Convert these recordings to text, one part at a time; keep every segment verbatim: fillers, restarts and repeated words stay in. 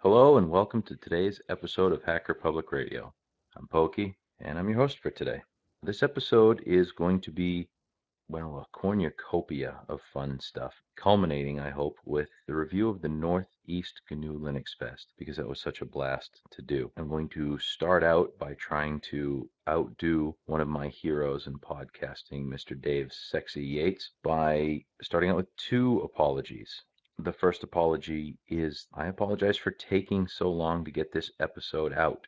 Hello and welcome to today's episode of Hacker Public Radio. I'm Pokey and I'm your host for today. This episode is going to be, well, a cornucopia of fun stuff, culminating, I hope, with the review of the Northeast G N U Linux Fest, because that was such a blast to do. I'm going to start out by trying to outdo one of my heroes in podcasting, Mister Dave Sexy Yates, by starting out with two apologies. The first apology is I apologize for taking so long to get this episode out.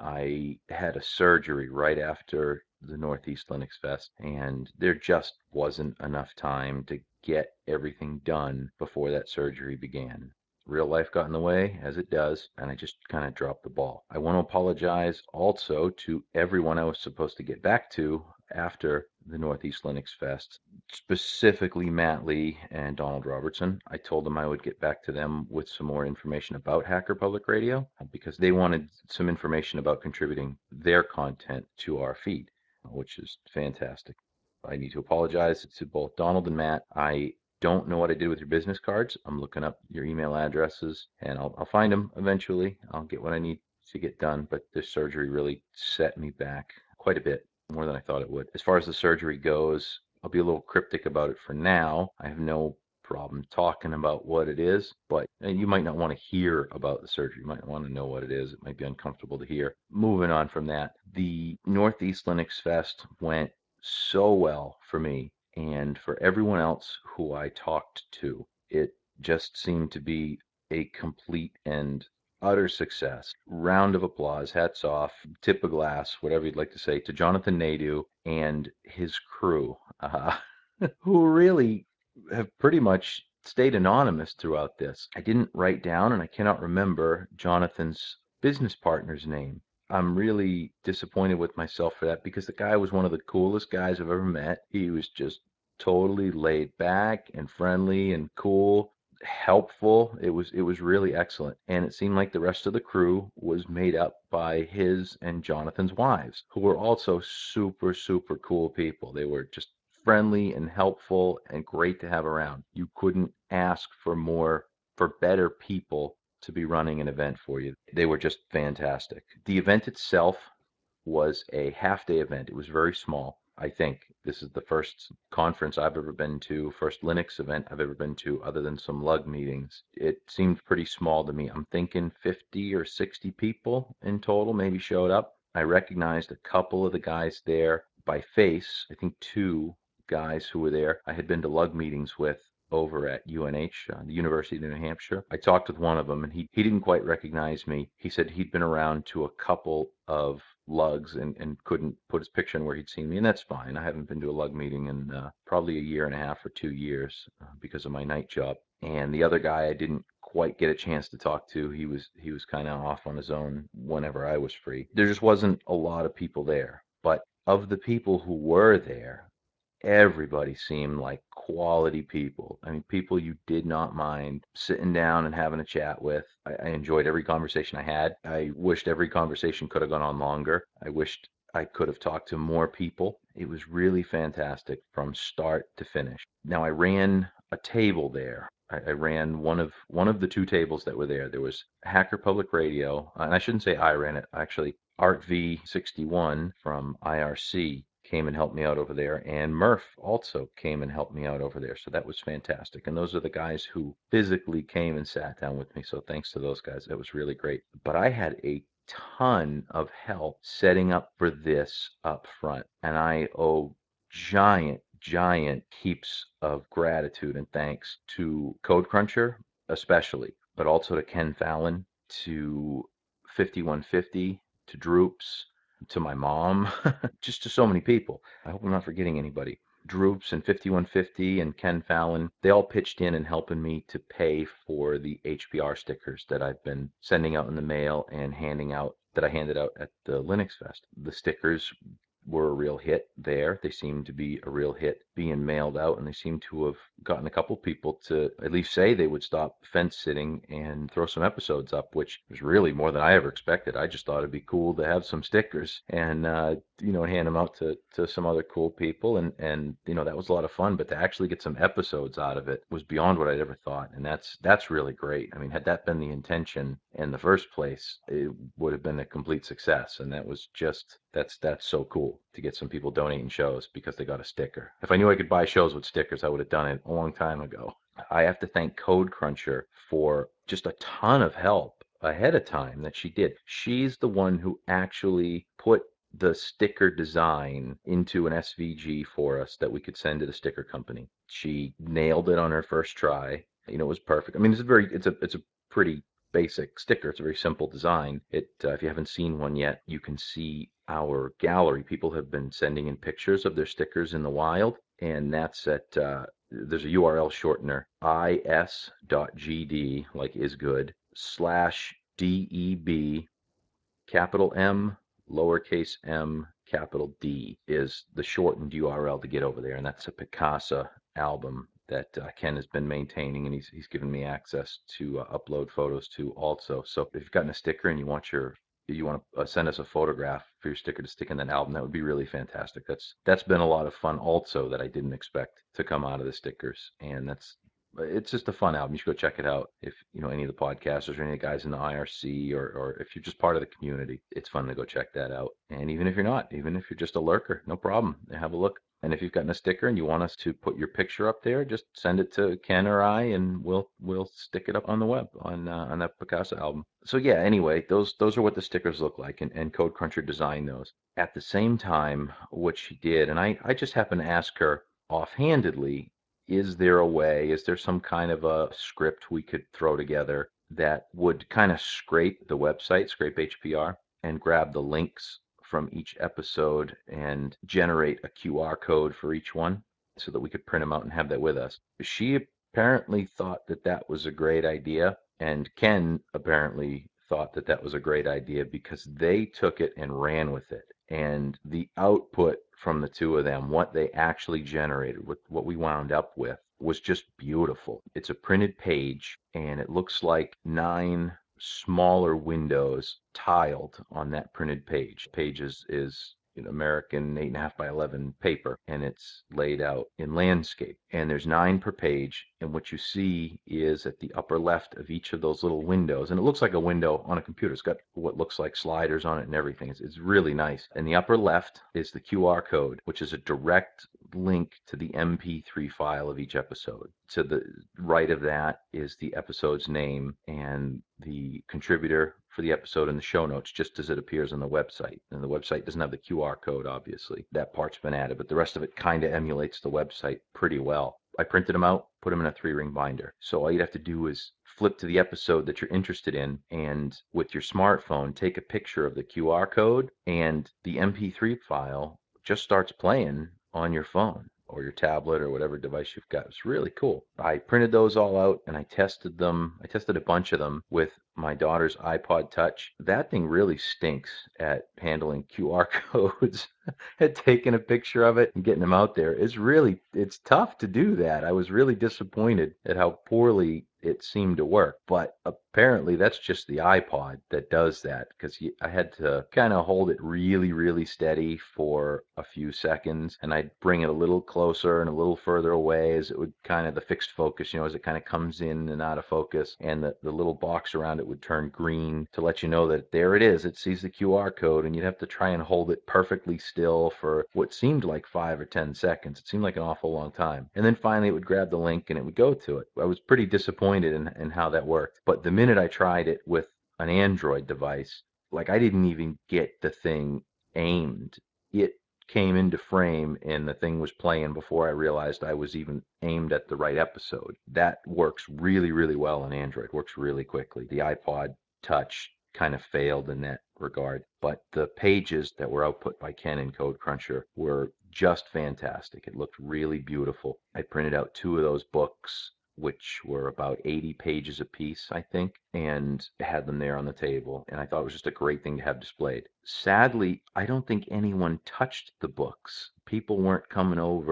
I had a surgery right after the Northeast Linux Fest, and there just wasn't enough time to get everything done before that surgery began. Real life got in the way, as it does, and I just kind of dropped the ball. I want to apologize also to everyone I was supposed to get back to after the Northeast Linux Fest, specifically Matt Lee and Donald Robertson. I told them I would get back to them with some more information about Hacker Public Radio because they wanted some information about contributing their content to our feed, which is fantastic. I need to apologize to both Donald and Matt. I don't know what I did with your business cards. I'm looking up your email addresses and I'll, I'll find them eventually. I'll get what I need to get done, but this surgery really set me back quite a bit, more than I thought it would. As far as the surgery goes, I'll be a little cryptic about it for now. I have no problem talking about what it is, but you might not want to hear about the surgery. You might want to know what it is. It might be uncomfortable to hear. Moving on from that, the Northeast Linux Fest went so well for me and for everyone else who I talked to. It just seemed to be a complete and utter success. Round of applause, hats off, tip of glass, whatever you'd like to say, to Jonathan Naidu and his crew, uh, who really have pretty much stayed anonymous throughout this. I didn't write down and I cannot remember Jonathan's business partner's name. I'm really disappointed with myself for that because the guy was one of the coolest guys I've ever met. He was just totally laid back and friendly and cool, helpful. It was it was really excellent. And it seemed like the rest of the crew was made up by his and Jonathan's wives, who were also super, super cool people. They were just friendly and helpful and great to have around. You couldn't ask for more, for better people to be running an event for you. They were just fantastic. The event itself was a half day event. It was very small. I think this is the first conference I've ever been to, first Linux event I've ever been to, other than some lug meetings. It seemed pretty small to me. I'm thinking fifty or sixty people in total maybe showed up. I recognized a couple of the guys there by face. I think two guys who were there I had been to lug meetings with over at U N H, uh, the University of New Hampshire. I talked with one of them and he, he didn't quite recognize me. He said he'd been around to a couple of lugs and, and couldn't put his picture in where he'd seen me, and that's fine. I haven't been to a lug meeting in uh, probably a year and a half or two years uh, because of my night job. And the other guy I didn't quite get a chance to talk to. He was he was kind of off on his own whenever I was free. There just wasn't a lot of people there. But of the people who were there, everybody seemed like quality people. I mean, people you did not mind sitting down and having a chat with. I, I enjoyed every conversation I had. I wished every conversation could have gone on longer. I wished I could have talked to more people. It was really fantastic from start to finish. Now, I ran a table there. I, I ran one of one of the two tables that were there. There was Hacker Public Radio, and I shouldn't say I ran it. Actually, Art V sixty-one from I R C came and helped me out over there, and Murph also came and helped me out over there. So that was fantastic. And those are the guys who physically came and sat down with me. So thanks to those guys. That was really great. But I had a ton of help setting up for this up front, and I owe giant, giant heaps of gratitude and thanks to Code Cruncher, especially, but also to Ken Fallon, to fifty-one fifty, to Droops, to my mom, just to so many people. I hope I'm not forgetting anybody. Droops and fifty-one fifty and Ken Fallon, they all pitched in and helping me to pay for the H P R stickers that I've been sending out in the mail and handing out, that I handed out at the Linux Fest. The stickers were a real hit there. They seemed to be a real hit being mailed out, and they seem to have gotten a couple people to at least say they would stop fence sitting and throw some episodes up, which was really more than I ever expected. I just thought it'd be cool to have some stickers and uh, you know hand them out to to some other cool people, and and you know that was a lot of fun. But to actually get some episodes out of it was beyond what I'd ever thought, and that's that's really great. I mean, had that been the intention in the first place, it would have been a complete success, and that was just that's that's so cool to get some people donating shows because they got a sticker. If I knew I could buy shows with stickers, I would have done it a long time ago. I have to thank Code Cruncher for just a ton of help ahead of time that she did. She's the one who actually put the sticker design into an S V G for us that we could send to the sticker company. She nailed it on her first try. You know, it was perfect. I mean, it's a very it's a it's a pretty basic sticker. It's a very simple design. It uh, if you haven't seen one yet, you can see our gallery. People have been sending in pictures of their stickers in the wild, and that's at uh, there's a U R L shortener, is.gd, like is good, slash deb, capital M, lowercase m, capital D is the shortened U R L to get over there. And that's a Picasa album that uh, Ken has been maintaining, and he's, he's given me access to uh, upload photos to also. So if you've gotten a sticker and you want your you want to uh, send us a photograph for your sticker to stick in that album, that would be really fantastic. That's that's been a lot of fun also that I didn't expect to come out of the stickers, and that's it's just a fun album. You should go check it out if you know any of the podcasters or any of the guys in the I R C, or or if you're just part of the community. It's fun to go check that out. And even if you're not, even if you're just a lurker, no problem. Have a look. And if you've gotten a sticker and you want us to put your picture up there, just send it to Ken or I, and we'll we'll stick it up on the web on uh, on that Picasso album. So yeah, anyway, those those are what the stickers look like, and, and Code Cruncher designed those. At the same time, what she did, and I I just happened to ask her offhandedly, is there a way, is there some kind of a script we could throw together that would kind of scrape the website, scrape H P R, and grab the links from each episode and generate a Q R code for each one so that we could print them out and have that with us? She apparently thought that that was a great idea, and Ken apparently thought that that was a great idea because they took it and ran with it. And the output from the two of them, what they actually generated, with what we wound up with, was just beautiful. It's a printed page, and it looks like nine smaller windows tiled on that printed page. Page is, is you know, American eight and a half by eleven paper, and it's laid out in landscape. And there's nine per page, and what you see is at the upper left of each of those little windows, and it looks like a window on a computer. It's got what looks like sliders on it and everything. It's, it's really nice. In the upper left is the Q R code, which is a direct link to the M P three file of each episode. To the right of that is the episode's name and the contributor for the episode in the show notes, just as it appears on the website. And the website doesn't have the Q R code, obviously. That part's been added, but the rest of it kind of emulates the website pretty well. I printed them out, put them in a three ring binder. So all you'd have to do is flip to the episode that you're interested in, and with your smartphone, take a picture of the Q R code, and the M P three file just starts playing on your phone or your tablet or whatever device you've got. It's really cool. I printed those all out and I tested them. I tested a bunch of them with my daughter's iPod Touch. That thing really stinks at handling Q R codes. Had taken a picture of it and getting them out there. It's really, it's tough to do that. I was really disappointed at how poorly it seemed to work. But apparently that's just the iPod that does that, because I had to kind of hold it really, really steady for a few seconds, and I'd bring it a little closer and a little further away as it would kind of the fixed focus, you know, as it kind of comes in and out of focus, and the, the little box around it would turn green to let you know that there it is. It sees the Q R code, and you'd have to try and hold it perfectly still for what seemed like five or ten seconds. It seemed like an awful long time. And then finally it would grab the link and it would go to it. I was pretty disappointed in, in how that worked. But the minute I tried it with an Android device, like I didn't even get the thing aimed. It came into frame and the thing was playing before I realized I was even aimed at the right episode. That works really, really well on Android. Works really quickly. The iPod Touch kind of failed in that regard, but the pages that were output by Ken and Code Cruncher were just fantastic. It looked really beautiful. I printed out two of those books, which were about eighty pages a piece, I think, and had them there on the table. And I thought it was just a great thing to have displayed. Sadly, I don't think anyone touched the books. People weren't coming over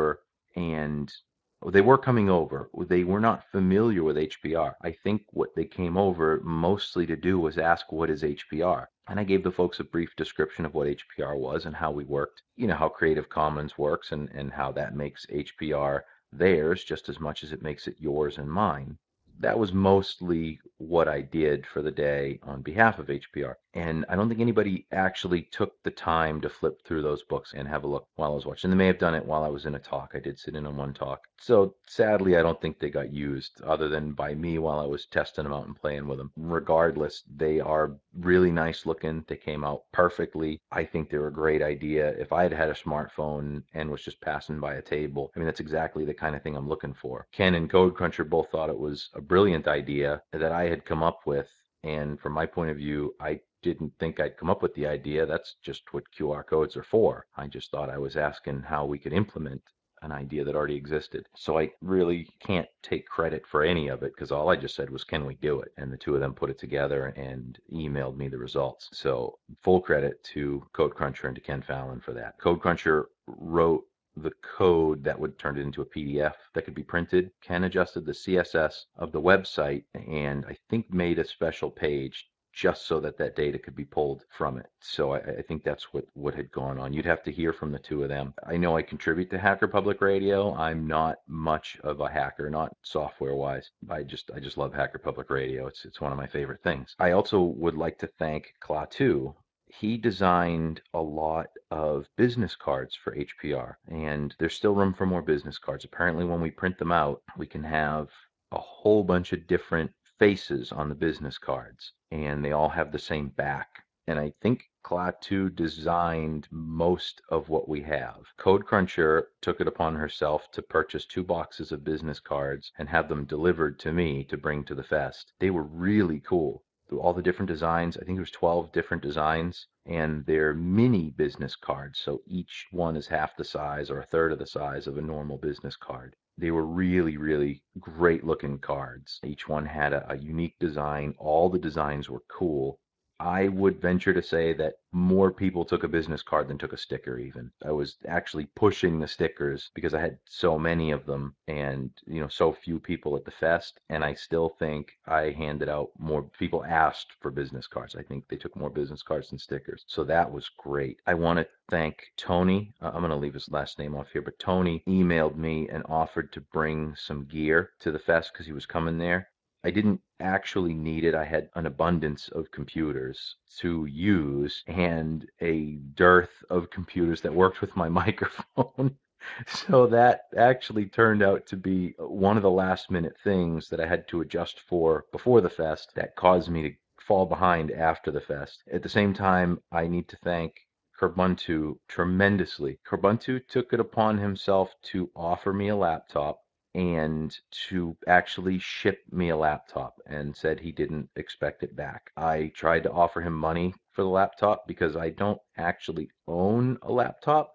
and they were coming over. They were not familiar with H P R. I think what they came over mostly to do was ask, what is H P R? And I gave the folks a brief description of what H P R was and how we worked, you know, how Creative Commons works and, and how that makes H P R theirs just as much as it makes it yours and mine. That was mostly what I did for the day on behalf of H P R. And I don't think anybody actually took the time to flip through those books and have a look while I was watching. They may have done it while I was in a talk. I did sit in on one talk. So sadly, I don't think they got used other than by me while I was testing them out and playing with them. Regardless, they are really nice looking. They came out perfectly. I think they're a great idea. If I had had a smartphone and was just passing by a table, I mean, that's exactly the kind of thing I'm looking for. Ken and CodeCruncher both thought it was a brilliant idea that I had come up with. And from my point of view, I didn't think I'd come up with the idea. That's just what Q R codes are for. I just thought I was asking how we could implement an idea that already existed. So I really can't take credit for any of it because all I just said was, can we do it? And the two of them put it together and emailed me the results. So full credit to CodeCruncher and to Ken Fallon for that. CodeCruncher wrote the code that would turn it into a P D F that could be printed. Ken adjusted the C S S of the website and I think made a special page just so that that data could be pulled from it. So I, I think that's what, what had gone on. You'd have to hear from the two of them. I know I contribute to Hacker Public Radio. I'm not much of a hacker, not software wise. I just I just love Hacker Public Radio. It's it's one of my favorite things. I also would like to thank Klaatu. He designed a lot of business cards for H P R, and there's still room for more business cards. Apparently, when we print them out, we can have a whole bunch of different faces on the business cards, and they all have the same back. And I think Klaatu designed most of what we have. CodeCruncher took it upon herself to purchase two boxes of business cards and have them delivered to me to bring to the fest. They were really cool. All the different designs, I think there's twelve different designs, and they're mini business cards. So each one is half the size or a third of the size of a normal business card. They were really, really great looking cards. Each one had a, a unique design. All the designs were cool. I would venture to say that more people took a business card than took a sticker even. I was actually pushing the stickers because I had so many of them and, you know, so few people at the fest. And I still think I handed out more, people asked for business cards. I think they took more business cards than stickers. So that was great. I want to thank Tony. Uh, I'm going to leave his last name off here, but Tony emailed me and offered to bring some gear to the fest because he was coming there. I didn't actually need it. I had an abundance of computers to use and a dearth of computers that worked with my microphone. So that actually turned out to be one of the last minute things that I had to adjust for before the fest that caused me to fall behind after the fest. At the same time, I need to thank Kerbuntu tremendously. Kerbuntu took it upon himself to offer me a laptop and to actually ship me a laptop and said he didn't expect it back. I tried to offer him money for the laptop because I don't actually own a laptop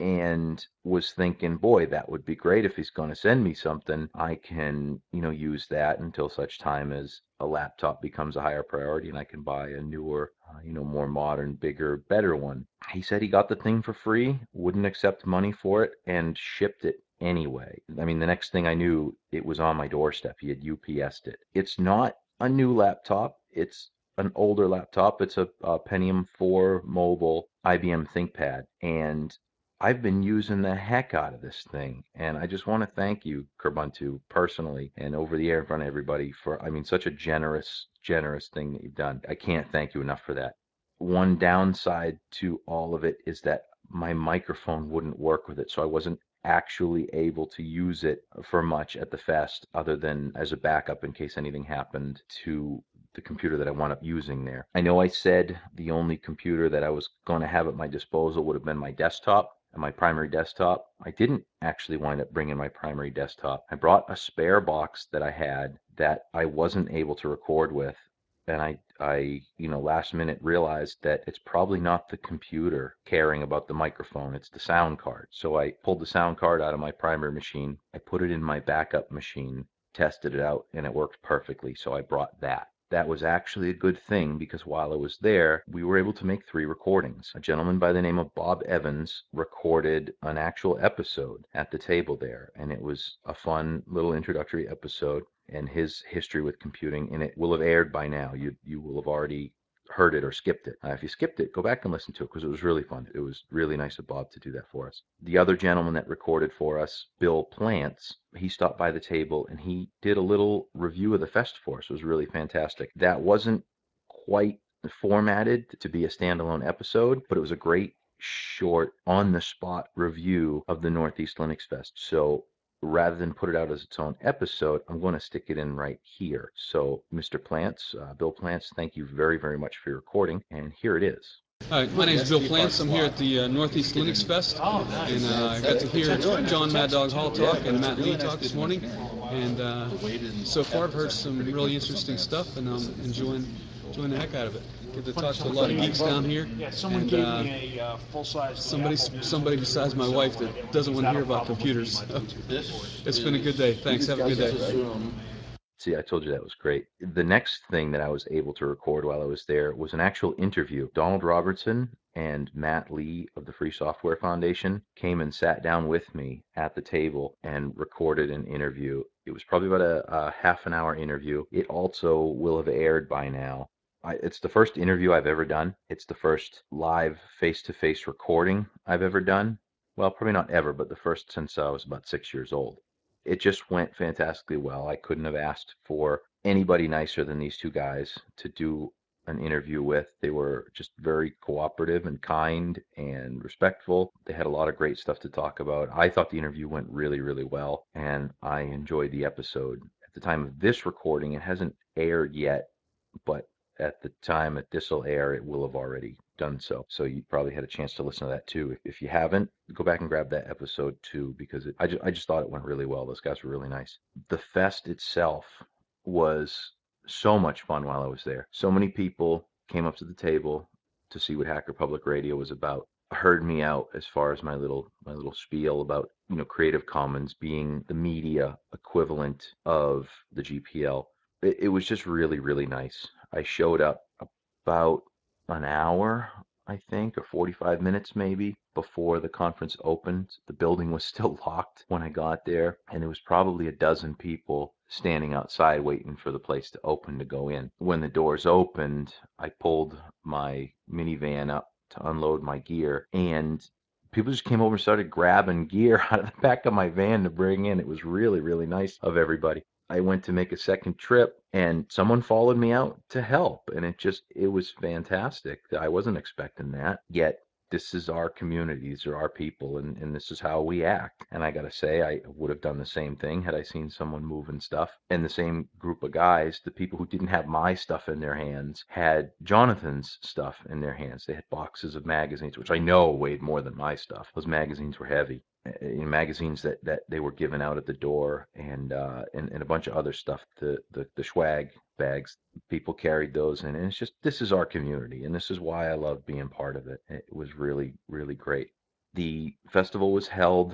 and was thinking, boy, that would be great if he's going to send me something. I can, you know, use that until such time as a laptop becomes a higher priority and I can buy a newer, uh, you know, more modern, bigger, better one. He said he got the thing for free, wouldn't accept money for it, and shipped it anyway. I mean, the next thing I knew, it was on my doorstep. He had U P S'd it. It's not a new laptop. It's an older laptop. It's a, a Pentium four mobile I B M ThinkPad. And I've been using the heck out of this thing. And I just want to thank you, Kerbuntu, personally and over the air in front of everybody for, I mean, such a generous, generous thing that you've done. I can't thank you enough for that. One downside to all of it is that my microphone wouldn't work with it. So I wasn't actually able to use it for much at the fest other than as a backup in case anything happened to the computer that I wound up using there. I know I said the only computer that I was going to have at my disposal would have been my desktop and my primary desktop. I didn't actually wind up bringing my primary desktop. I brought a spare box that I had that I wasn't able to record with. And I, I, you know, last minute realized that it's probably not the computer caring about the microphone, it's the sound card. So I pulled the sound card out of my primary machine, I put it in my backup machine, tested it out, and it worked perfectly. So I brought that. That was actually a good thing because while I was there, we were able to make three recordings. A gentleman by the name of Bob Evans recorded an actual episode at the table there, and it was a fun little introductory episode and his history with computing, and it will have aired by now. You you will have already heard it or skipped it. Uh, if you skipped it, go back and listen to it because it was really fun. It was really nice of Bob to do that for us. The other gentleman that recorded for us, Bill Plants, he stopped by the table and he did a little review of the fest for us. It was really fantastic. That wasn't quite formatted to be a standalone episode, but it was a great short on the spot review of the Northeast Linux Fest. So rather than put it out as its own episode, I'm going to stick it in right here. So, Mister Plants, uh, Bill Plants, thank you very, very much for your recording, and here it is. Hi, my name is Bill Plants. I'm here at the uh, Northeast Linux Fest, and uh, I got to hear John Mad Dog Hall talk and Matt Lee talk this morning, and uh, so far I've heard some really interesting stuff, and I'm enjoying enjoying the heck out of it. Get to talk to a lot of geeks down here, and uh, somebody somebody besides my wife that doesn't want to hear about computers. So it's been a good day. Thanks. Have a good day. See, I told you that was great. The next thing that I was able to record while I was there was an actual interview. Donald Robertson and Matt Lee of the Free Software Foundation came and sat down with me at the table and recorded an interview. It was probably about a, a half an hour interview. It also will have aired by now. I, it's the first interview I've ever done. It's the first live face-to-face recording I've ever done. Well, probably not ever, but the first since I was about six years old. It just went fantastically well. I couldn't have asked for anybody nicer than these two guys to do an interview with. They were just very cooperative and kind and respectful. They had a lot of great stuff to talk about. I thought the interview went really, really well, and I enjoyed the episode. At the time of this recording, it hasn't aired yet, but at the time that this will air, it will have already done so. So you probably had a chance to listen to that too. If, if you haven't, go back and grab that episode too, because it, I, just, I just thought it went really well. Those guys were really nice. The fest itself was so much fun while I was there. So many people came up to the table to see what Hacker Public Radio was about. Heard me out as far as my little my little spiel about you know Creative Commons being the media equivalent of the G P L. It, it was just really really nice. I showed up about an hour, I think, or forty-five minutes maybe before the conference opened. The building was still locked when I got there, and there was probably a dozen people standing outside waiting for the place to open to go in. When the doors opened, I pulled my minivan up to unload my gear, and people just came over and started grabbing gear out of the back of my van to bring in. It was really, really nice of everybody. I went to make a second trip and someone followed me out to help. And it just, it was fantastic. I wasn't expecting that. Yet this is our community, these are our people, and, and this is how we act. And I got to say, I would have done the same thing had I seen someone moving stuff. And the same group of guys, the people who didn't have my stuff in their hands, had Jonathan's stuff in their hands. They had boxes of magazines, which I know weighed more than my stuff. Those magazines were heavy. In magazines that, that they were given out at the door, and uh, and, and a bunch of other stuff, the, the, the swag bags. People carried those in, and it's just, this is our community, and this is why I love being part of it. It was really, really great. The festival was held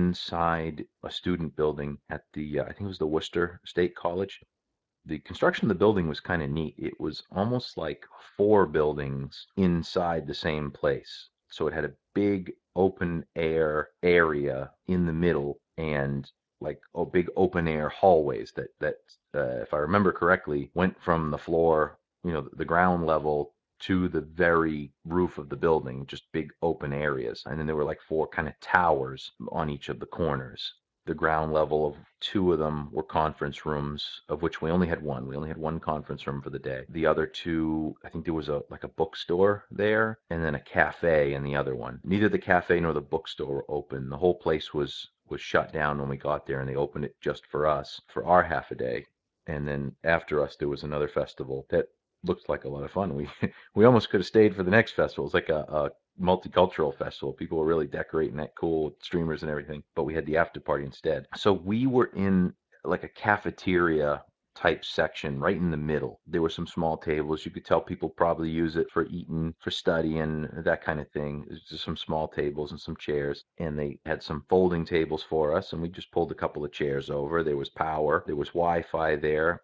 inside a student building at the, uh, I think it was the Worcester State College. The construction of the building was kind of neat. It was almost like four buildings inside the same place. So it had a big open air area in the middle, and like oh, big open air hallways that that uh, if I remember correctly, went from the floor, you know, the ground level to the very roof of the building, just big open areas. And then there were like four kind of towers on each of the corners. The ground level of two of them were conference rooms, of which we only had one. We only had one conference room for the day. The other two, I think there was a like a bookstore there, and then a cafe in the other one. Neither the cafe nor the bookstore were open. The whole place was was shut down when we got there, and they opened it just for us for our half a day. And then after us, there was another festival that looked like a lot of fun. We we almost could have stayed for the next festival. It's like a, a multicultural festival. People were really decorating that cool with streamers and everything, but we had the after party instead. So we were in like a cafeteria type section right in the middle. There were some small tables. You could tell people probably use it for eating, for studying, that kind of thing. There's just some small tables and some chairs, and they had some folding tables for us, and we just pulled a couple of chairs over. There was power, there was Wi-Fi there.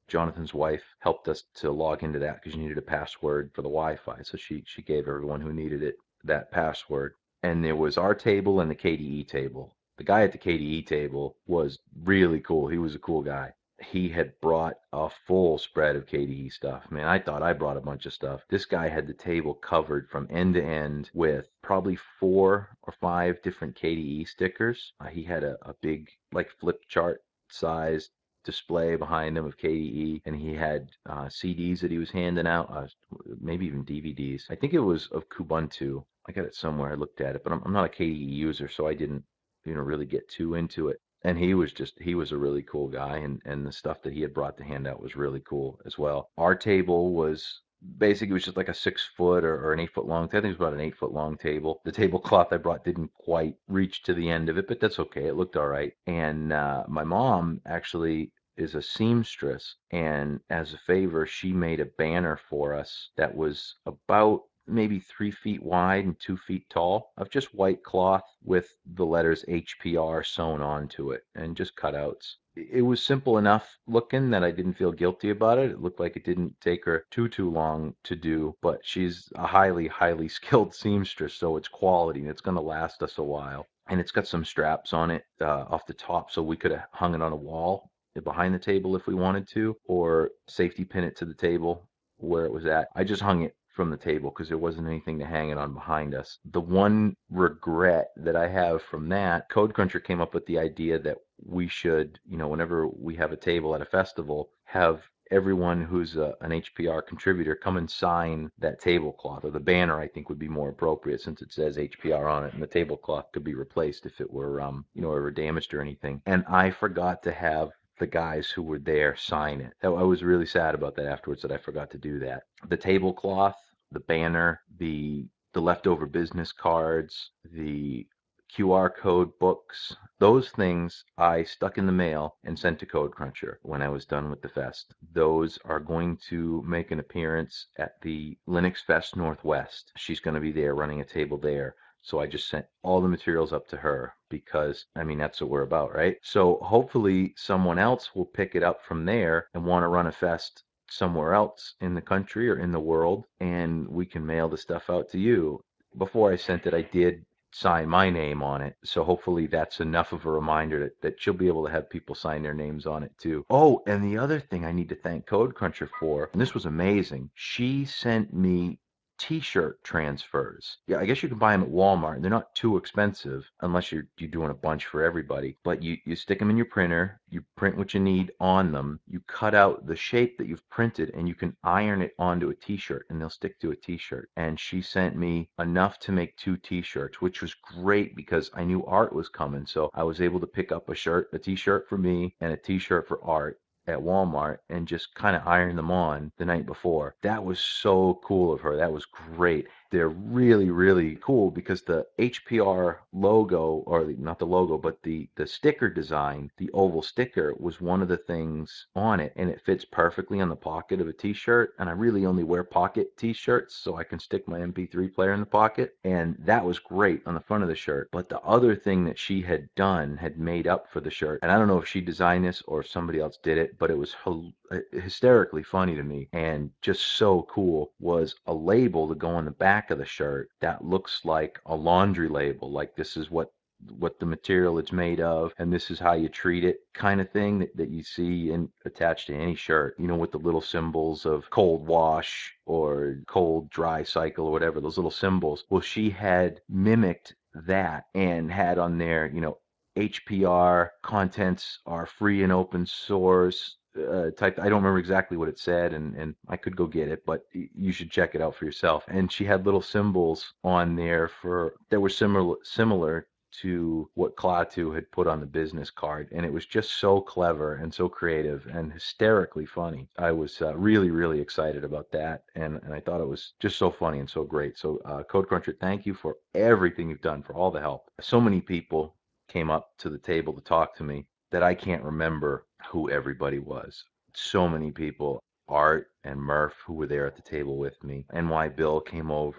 Jonathan's wife helped us to log into that because you needed a password for the Wi-Fi. So she she gave everyone who needed it that password. And there was our table and the K D E table. The guy at the K D E table was really cool. He was a cool guy. He had brought a full spread of K D E stuff. Man, I thought I brought a bunch of stuff. This guy had the table covered from end to end with probably four or five different K D E stickers. Uh, he had a, a big, like, flip chart sized display behind him of K D E, and he had uh, C Ds that he was handing out, uh, maybe even D V Ds. I think it was of Kubuntu. I got it somewhere. I looked at it, but I'm, I'm not a K D E user, so I didn't, you know, really get too into it. And he was just he was a really cool guy, and and the stuff that he had brought to hand out was really cool as well. Our table was basically, it was just like a six foot or, or an eight foot long. I think it was about an eight foot long table. The tablecloth I brought didn't quite reach to the end of it, but that's okay. It looked all right. And uh, my mom actually is a seamstress, and as a favor, she made a banner for us that was about maybe three feet wide and two feet tall of just white cloth with the letters H P R sewn onto it and just cutouts. It was simple enough looking that I didn't feel guilty about it. It looked like it didn't take her too too long to do, but she's a highly highly skilled seamstress, so it's quality and it's going to last us a while. And it's got some straps on it uh, off the top, so we could have hung it on a wall behind the table if we wanted to, or safety pin it to the table where it was at. I just hung it from the table because there wasn't anything to hang it on behind us. The one regret that I have from that, Code Cruncher came up with the idea that we should, you know, whenever we have a table at a festival, have everyone who's a, an H P R contributor come and sign that tablecloth, or the banner, I think would be more appropriate since it says H P R on it, and the tablecloth could be replaced if it were, um, you know, ever damaged or anything. And I forgot to have the guys who were there sign it. I was really sad about that afterwards, that I forgot to do that. The tablecloth, the banner, the the leftover business cards, the Q R code books, those things I stuck in the mail and sent to Code Cruncher when I was done with the fest. Those are going to make an appearance at the Linux Fest Northwest. She's going to be there running a table there. So I just sent all the materials up to her because, I mean, that's what we're about, right? So hopefully someone else will pick it up from there and want to run a fest somewhere else in the country or in the world, and we can mail the stuff out to you. Before I sent it, I did sign my name on it. So hopefully that's enough of a reminder that, that she'll be able to have people sign their names on it too. Oh, and the other thing I need to thank Code Cruncher for, and this was amazing, she sent me t-shirt transfers. Yeah, I guess you can buy them at Walmart. They're not too expensive unless you're you're doing a bunch for everybody. But you you stick them in your printer, you print what you need on them, you cut out the shape that you've printed, and you can iron it onto a t-shirt, and they'll stick to a t-shirt. And she sent me enough to make two t-shirts, which was great because I knew Art was coming. So I was able to pick up a shirt, a t-shirt for me, and a t-shirt for Art at Walmart and just kind of iron them on the night before. That was so cool of her. That was great. They're really, really cool because the H P R logo, or the, not the logo, but the the sticker design, the oval sticker was one of the things on it, and it fits perfectly on the pocket of a t-shirt. And I really only wear pocket t-shirts, so I can stick my M P three player in the pocket, and that was great on the front of the shirt. But the other thing that she had done, had made up for the shirt, and I don't know if she designed this or if somebody else did it, but it was hysterically funny to me and just so cool, was a label to go on the back of the shirt that looks like a laundry label, like this is what what the material it's made of and this is how you treat it, kind of thing that, that you see in attached to any shirt, you know, with the little symbols of cold wash or cold dry cycle or whatever, those little symbols. Well, she had mimicked that and had on there, you know, H P R contents are free and open source, uh, type. I don't remember exactly what it said, and, and I could go get it, but you should check it out for yourself. And she had little symbols on there for that were similar similar to what Klaatu had put on the business card, and it was just so clever and so creative and hysterically funny. I was uh, really, really excited about that, and, and I thought it was just so funny and so great. So, uh, Code Cruncher, thank you for everything you've done, for all the help. So many people came up to the table to talk to me that I can't remember who everybody was. So many people. Art and Murph, who were there at the table with me. N Y Bill came over.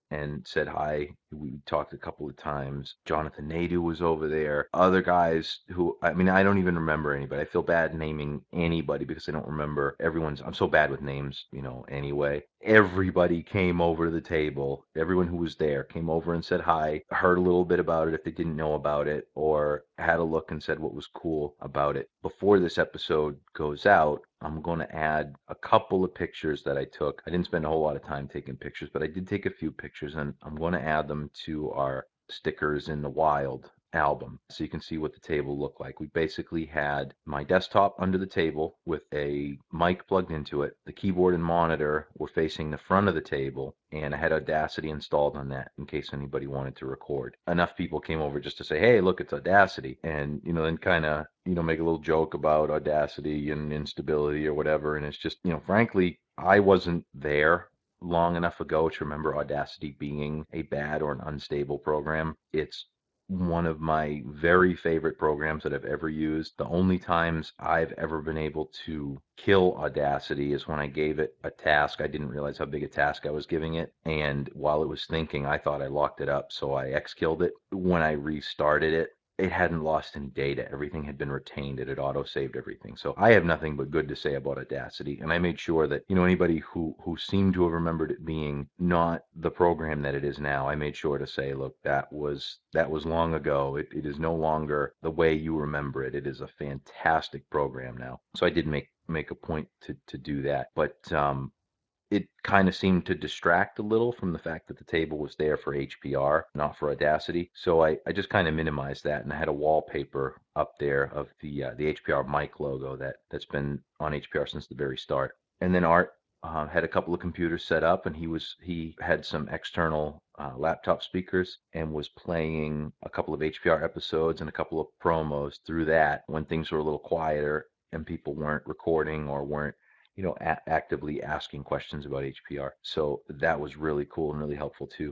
and said hi. We talked a couple of times. Jonathan Nadu was over there. Other guys who, I mean, I don't even remember anybody. I feel bad naming anybody because I don't remember everyone's. I'm so bad with names, you know, anyway. Everybody came over to the table. Everyone who was there came over and said hi, heard a little bit about it if they didn't know about it, or had a look and said what was cool about it. Before this episode goes out, I'm going to add a couple of pictures that I took. I didn't spend a whole lot of time taking pictures, but I did take a few pictures, and I'm going to add them to our Stickers in the Wild album so you can see what the table looked like. We basically had my desktop under the table with a mic plugged into it. The keyboard and monitor were facing the front of the table, and I had Audacity installed on that in case anybody wanted to record. Enough people came over just to say, "Hey, look, it's Audacity," and you know, then kind of you know make a little joke about Audacity and instability or whatever. And it's just you know, frankly, I wasn't there long enough ago to remember Audacity being a bad or an unstable program. It's one of my very favorite programs that I've ever used. The only times I've ever been able to kill Audacity is when I gave it a task. I didn't realize how big a task I was giving it. And while it was thinking, I thought I locked it up. So I X killed it. When I restarted it, it hadn't lost any data. Everything had been retained. It had auto saved everything. So I have nothing but good to say about Audacity. And I made sure that, you know, anybody who, who seemed to have remembered it being not the program that it is now, I made sure to say, look, that was that was long ago. It, it is no longer the way you remember it. It is a fantastic program now. So I did make make a point to, to do that. But um, it kind of seemed to distract a little from the fact that the table was there for H P R, not for Audacity. So I, I just kind of minimized that, and I had a wallpaper up there of the uh, the H P R mic logo that that's been on H P R since the very start. And then Art uh, had a couple of computers set up, and he was he had some external uh, laptop speakers and was playing a couple of H P R episodes and a couple of promos through that when things were a little quieter and people weren't recording or weren't you know, a- actively asking questions about H P R. So that was really cool and really helpful too.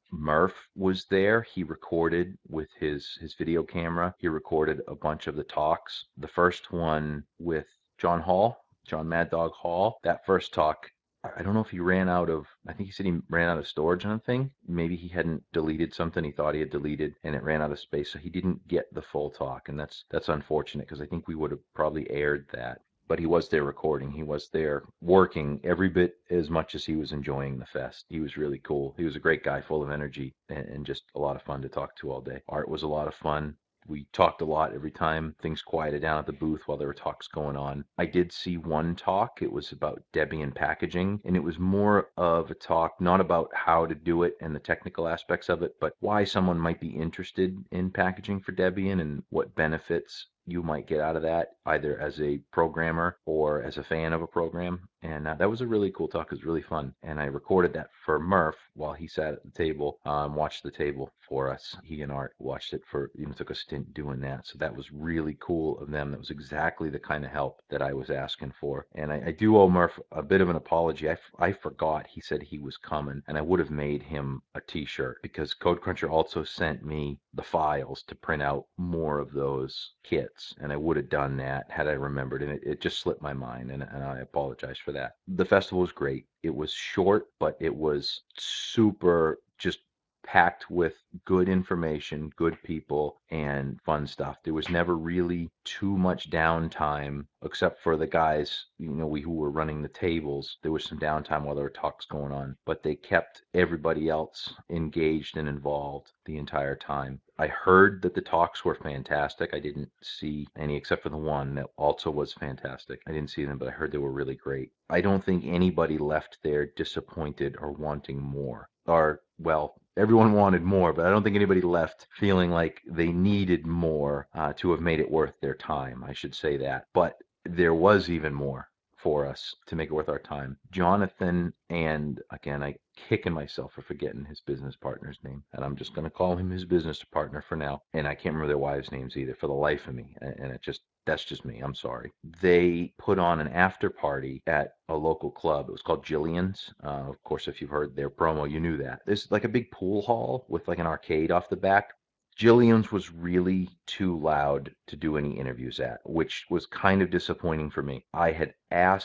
Murph was there. He recorded with his his video camera. He recorded a bunch of the talks. The first one with John Hall, John Mad Dog Hall. That first talk, I don't know if he ran out of. I think he said he ran out of storage on a thing. Maybe he hadn't deleted something he thought he had deleted, and it ran out of space, so he didn't get the full talk, and that's that's unfortunate because I think we would have probably aired that. But he was there recording. He was there working every bit as much as he was enjoying the fest. He was really cool. He was a great guy, full of energy, and, and just a lot of fun to talk to all day. Art was a lot of fun. We talked a lot every time things quieted down at the booth while there were talks going on. I did see one talk. It was about Debian packaging, and it was more of a talk not about how to do it and the technical aspects of it, but why someone might be interested in packaging for Debian and what benefits you might get out of that, either as a programmer or as a fan of a program. And uh, that was a really cool talk. It was really fun. And I recorded that for Murph while he sat at the table, um, watched the table for us. He and Art watched it for, you know, took a stint doing that. So that was really cool of them. That was exactly the kind of help that I was asking for. And I, I do owe Murph a bit of an apology. I, f- I forgot he said he was coming, and I would have made him a t shirt because Code Cruncher also sent me the files to print out more of those kits, and I would have done that had I remembered, and it, it just slipped my mind, and, and I apologize for that. The festival was great. It was short, but it was super just packed with good information, good people, and fun stuff. There was never really too much downtime, except for the guys, you know, we who were running the tables. There was some downtime while there were talks going on, but they kept everybody else engaged and involved the entire time. I heard that the talks were fantastic. I didn't see any except for the one that also was fantastic. I didn't see them, but I heard they were really great. I don't think anybody left there disappointed or wanting more. Or, well, everyone wanted more, but I don't think anybody left feeling like they needed more uh, to have made it worth their time. I should say that. But there was even more for us to make it worth our time. Jonathan and again, I kicking myself for forgetting his business partner's name, and I'm just going to call him his business partner for now. And I can't remember their wives' names either for the life of me. And it just that's just me. I'm sorry. They put on an after party at a local club. It was called Jillian's. Uh, of course, if you've heard their promo, you knew that. There's like a big pool hall with like an arcade off the back. Jillian's was really too loud to do any interviews at, which was kind of disappointing for me. I had asked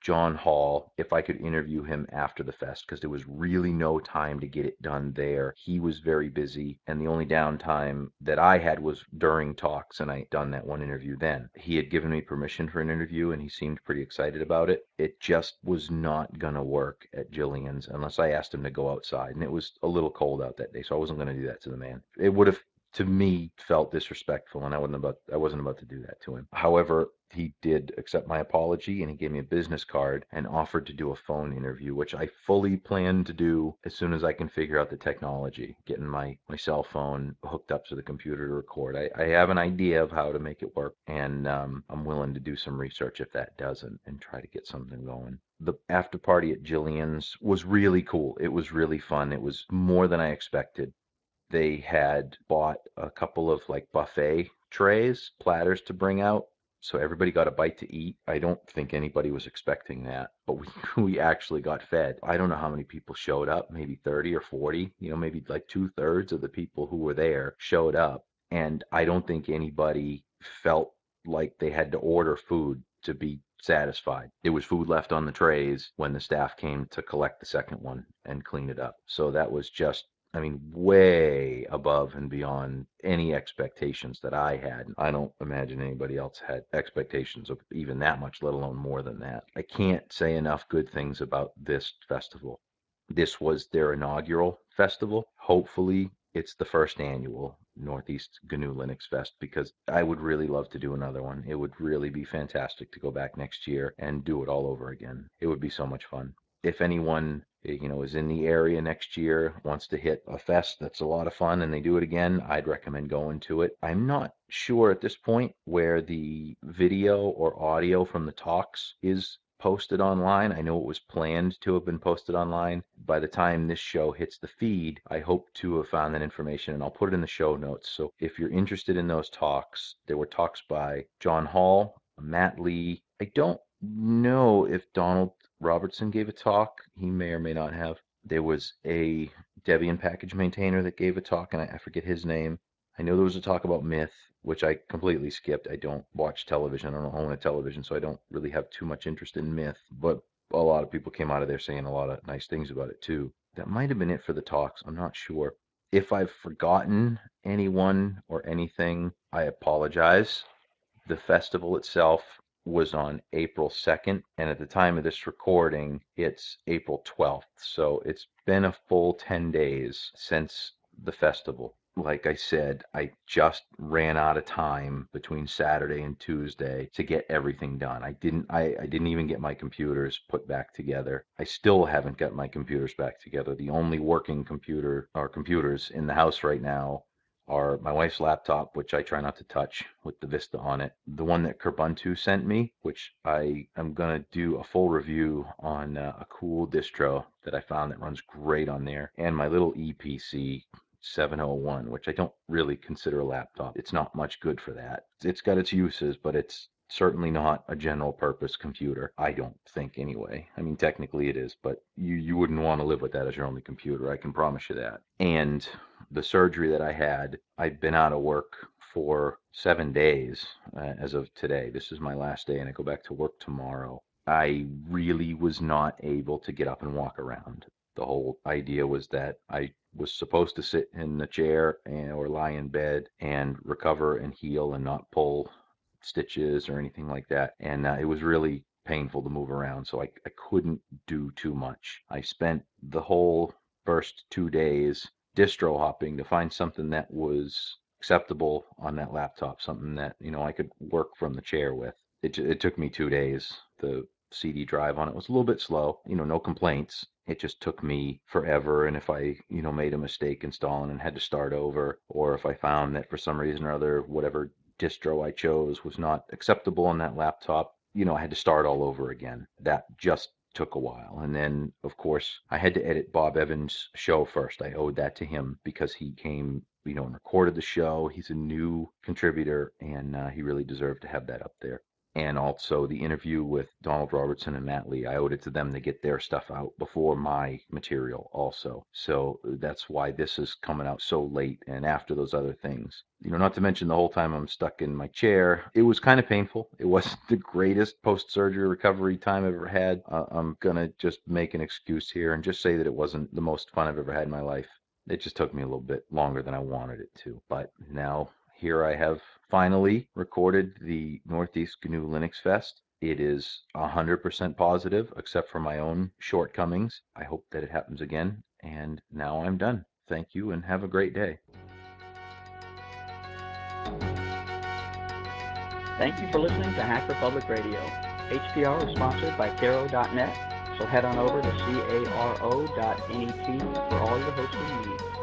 John Hall if I could interview him after the fest because there was really no time to get it done there. He was very busy, and the only downtime that I had was during talks, and I done that one interview then. He had given me permission for an interview, and he seemed pretty excited about it. It just was not going to work at Jillian's unless I asked him to go outside, and it was a little cold out that day, so I wasn't going to do that to the man. It would have to me felt disrespectful, and I wasn't about I wasn't about to do that to him. However, he did accept my apology, and he gave me a business card and offered to do a phone interview, which I fully plan to do as soon as I can figure out the technology, getting my, my cell phone hooked up to the computer to record. I, I have an idea of how to make it work, and um, I'm willing to do some research if that doesn't and try to get something going. The after party at Jillian's was really cool. It was really fun. It was more than I expected. They had bought a couple of like buffet trays, platters to bring out. So everybody got a bite to eat. I don't think anybody was expecting that, but we, we actually got fed. I don't know how many people showed up, maybe thirty or forty, you know, maybe like two thirds of the people who were there showed up. And I don't think anybody felt like they had to order food to be satisfied. There was food left on the trays when the staff came to collect the second one and clean it up. So that was just I mean, way above and beyond any expectations that I had. I don't imagine anybody else had expectations of even that much, let alone more than that. I can't say enough good things about this festival. This was their inaugural festival. Hopefully, it's the first annual Northeast G N U Linux Fest because I would really love to do another one. It would really be fantastic to go back next year and do it all over again. It would be so much fun. If anyone you know is in the area next year, wants to hit a fest that's a lot of fun and they do it again, I'd recommend going to it. I'm not sure at this point where the video or audio from the talks is posted online. I know it was planned to have been posted online. By the time this show hits the feed, I hope to have found that information and I'll put it in the show notes. So if you're interested in those talks, there were talks by John Hall, Matt Lee. I don't know if Donald Robertson gave a talk. He may or may not have. There was a Debian package maintainer that gave a talk, and I, I forget his name. I know there was a talk about Myth, which I completely skipped. I don't watch television. I don't own a television, so I don't really have too much interest in Myth. But a lot of people came out of there saying a lot of nice things about it, too. That might have been it for the talks. I'm not sure. If I've forgotten anyone or anything, I apologize. The festival itself was on April second, and at the time of this recording, it's April twelfth. So it's been a full ten days since the festival. Like I said, I just ran out of time between Saturday and Tuesday to get everything done. I didn't I, I didn't even get my computers put back together. I still haven't got my computers back together. The only working computer or computers in the house right now are my wife's laptop, which I try not to touch with the Vista on it. The one that Kerbuntu sent me, which I am going to do a full review on uh, a cool distro that I found that runs great on there. And my little E P C seven oh one, which I don't really consider a laptop. It's not much good for that. It's got its uses, but it's certainly not a general purpose computer. I don't think anyway. I mean, technically it is, but you, you wouldn't want to live with that as your only computer. I can promise you that. And the surgery that I had, I'd been out of work for seven days uh, as of today. This is my last day, and I go back to work tomorrow. I really was not able to get up and walk around. The whole idea was that I was supposed to sit in the chair and, or lie in bed and recover and heal and not pull stitches or anything like that. And uh, it was really painful to move around, so I, I couldn't do too much. I spent the whole first two days distro hopping to find something that was acceptable on that laptop, something that you know I could work from the chair with. It it took me two days. The C D drive on it was a little bit slow, you know, no complaints. It just took me forever, and if I, you know, made a mistake installing and had to start over, or if I found that for some reason or other, whatever distro I chose was not acceptable on that laptop, you know, I had to start all over again. That just took a while. And then, of course, I had to edit Bob Evans' show first. I owed that to him because he came, you know, and recorded the show. He's a new contributor, and uh, he really deserved to have that up there. and also the interview with Donald Robertson and Matt Lee. I owed it to them to get their stuff out before my material also. So that's why this is coming out so late and after those other things. You know, not to mention the whole time I'm stuck in my chair. It was kind of painful. It wasn't the greatest post-surgery recovery time I've ever had. Uh, I'm going to just make an excuse here and just say that it wasn't the most fun I've ever had in my life. It just took me a little bit longer than I wanted it to. But now here I have finally recorded the Northeast G N U Linux Fest. It is one hundred percent positive, except for my own shortcomings. I hope that it happens again. And now I'm done. Thank you and have a great day. Thank you for listening to Hacker Public Radio. H P R is sponsored by Caro dot net, so head on over to caro dot net for all your hosting needs.